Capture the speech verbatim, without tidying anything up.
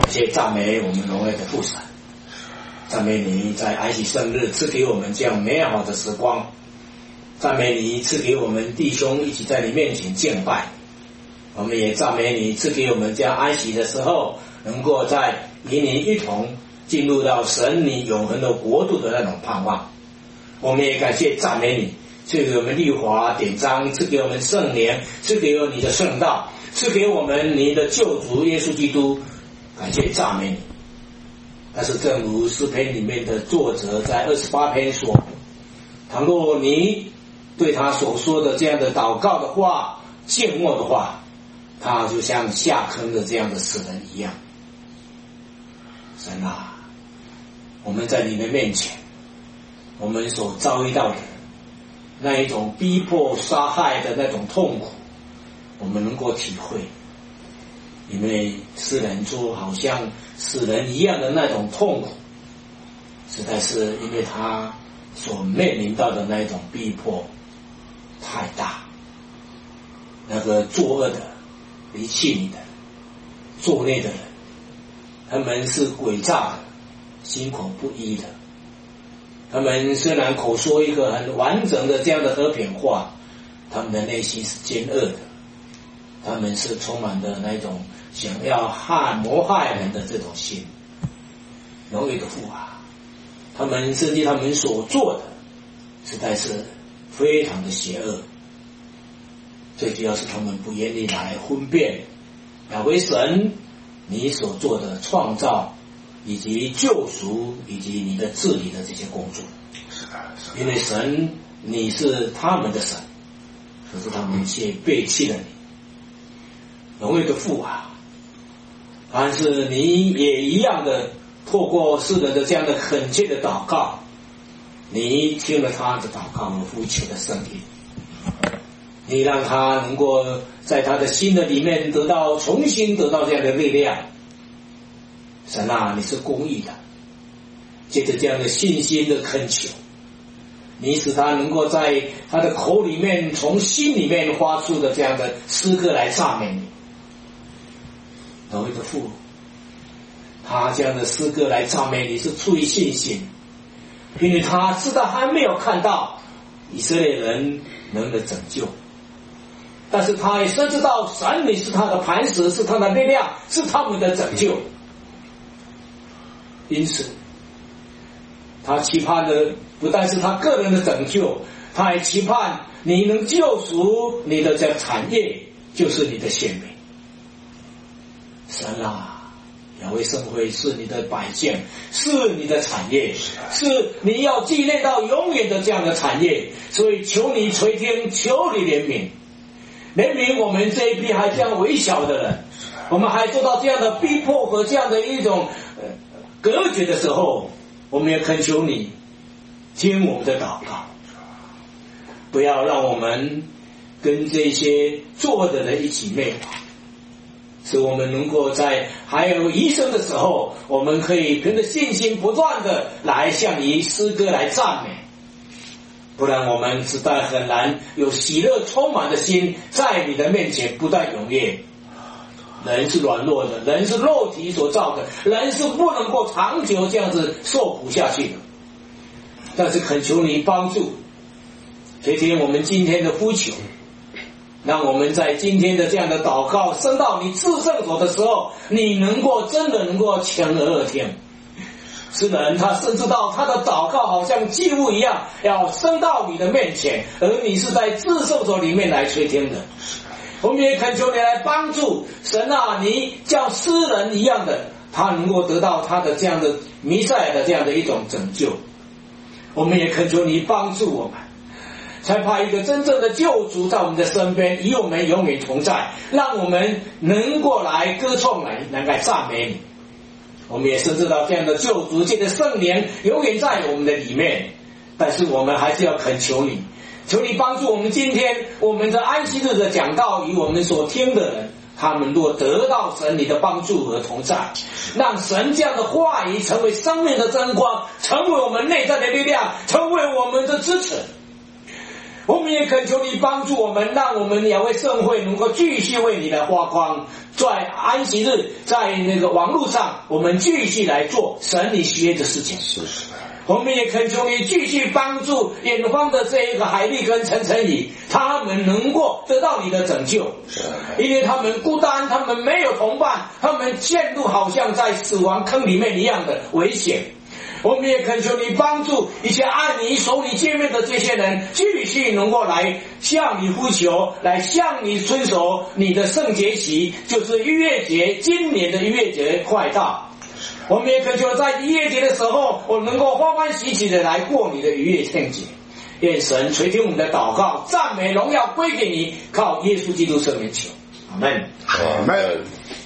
谢赞美我们荣耀的父神，赞美你在安息圣日赐给我们这样美好的时光，赞美你赐给我们弟兄一起在你面前敬拜，我们也赞美你赐给我们这样安息的时候，能够在与你一同进入到神你永恒的国度的那种盼望。我们也感谢赞美你赐给我们律法典章，赐给我们圣灵，赐给我们你的圣道，赐给我们你的救主耶稣基督，感谢赞美你。但是正如诗篇里面的作者在二十八篇说，倘若你对他所说的这样的祷告的话静默的话，他就像下坑的这样的死人一样。神啊，我们在你的面前，我们所遭遇到的那一种逼迫杀害的那种痛苦，我们能够体会。因为诗人说好像死人一样的那种痛苦，实在是因为他所面临到的那一种逼迫太大。那个作恶的离弃你的作孽的人，他们是诡诈的，心口不一的，他们虽然口说一个很完整的这样的和平话，他们的内心是奸恶的，他们是充满的那种想要害谋害人的这种心。荣耀的父啊，他们甚至他们所做的实在是非常的邪恶，最主要是他们不愿意来分辨亚为神你所做的创造以及救赎以及你的治理的这些工作。 是的，是的。 因为神你是他们的神，可是他们却背弃了你。荣耀的父啊，但是你也一样的透过世人的这样的恳切的祷告，你听了他的祷告和呼求的声音，你让他能够在他的心的里面得到重新得到这样的力量。神啊，你是公义的，借着这样的信心的恳求，你使他能够在他的口里面从心里面发出的这样的诗歌来赞美你。荣耀的父，他这样的诗歌来赞美你是出于信心，因为他知道还没有看到以色列人能的拯救，但是他也深知道神你是他的磐石，是他的力量，是他们的拯救。因此他期盼的不但是他个人的拯救，他还期盼你能救赎你的这产业，就是你的性命。神啊，亚为圣会是你的百姓，是你的产业，是你要纪念到永远的这样的产业，所以求你垂听，求你怜悯，怜悯我们这一批还这样微小的人，我们还受到这样的逼迫和这样的一种呃隔绝的时候，我们也恳求你听我们的祷告，不要让我们跟这些作恶的人一起灭亡，使我们能够在还有余生的时候，我们可以凭着信心不断的来向你诗歌来赞美，不然我们实在很难有喜乐充满的心在你的面前不断踊跃。人是软弱的，人是肉体所造的，人是不能够长久这样子受苦下去的。但是恳求你帮助，垂听我们今天的呼求，让我们在今天的这样的祷告升到你至圣所的时候，你能够真的能够全耳而听。是人他甚至到他的祷告好像祭物一样要升到你的面前，而你是在至圣所里面来垂听的。我们也恳求你来帮助神啊，你像诗人一样的，他能够得到他的这样的弥赛亚的这样的一种拯救。我们也恳求你帮助我们，才怕一个真正的救主在我们的身边，与我们永远同在，让我们能够来歌颂来能够赞美你。我们也深知到这样的救主借着圣灵永远在我们的里面，但是我们还是要恳求你，求你帮助我们今天我们的安息日的讲道与我们所听的人，他们若得到神你的帮助和同在，让神这样的话语成为生命的真光，成为我们内在的力量，成为我们的支持。 我们也恳求你帮助我们，让我们亚威圣会能够继续为你来发光，在安息日，在那个网络上，我们继续来做神你喜悦的事情。 是是。 我们也恳求你继续帮助远方的这一个海丽跟陈晨宇，他们能够得到你的拯救，因为他们孤单，他们没有同伴，他们陷入好像在死亡坑里面一样的危险。我们也恳求你帮助一些按你手里见面的这些人，继续能够来向你呼求，来向你遵守你的圣节期，就是逾越节。今年的逾越节快到，我们也恳求在逾越节的时候，我能够欢欢喜喜的来过你的逾越圣节。愿神垂听我们的祷告，赞美荣耀归给你，靠耶稣基督圣名求，阿门， 阿门。